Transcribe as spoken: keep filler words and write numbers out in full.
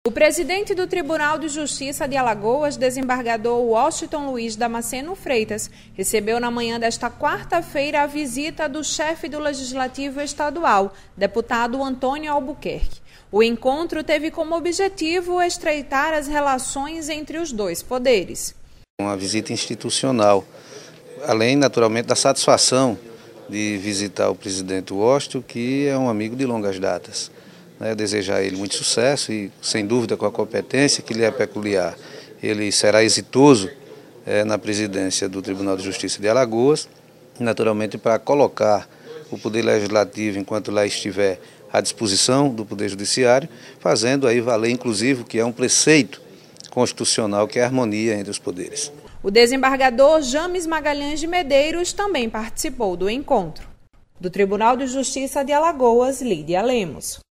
O presidente do Tribunal de Justiça de Alagoas, desembargador Washington Luiz Damasceno Freitas, recebeu na manhã desta quarta-feira a visita do chefe do Legislativo Estadual, deputado Antônio Albuquerque. O encontro teve como objetivo estreitar as relações entre os dois poderes. Uma visita institucional, além naturalmente da satisfação de visitar o presidente Washington, que é um amigo de longas datas. Né, desejar a ele muito sucesso e, sem dúvida, com a competência que lhe é peculiar, ele será exitoso é, na presidência do Tribunal de Justiça de Alagoas, naturalmente para colocar o Poder Legislativo, enquanto lá estiver, à disposição do Poder Judiciário, fazendo aí valer, inclusive, o que é um preceito constitucional, que é a harmonia entre os poderes. O desembargador James Magalhães de Medeiros também participou do encontro. Do Tribunal de Justiça de Alagoas, Lídia Lemos.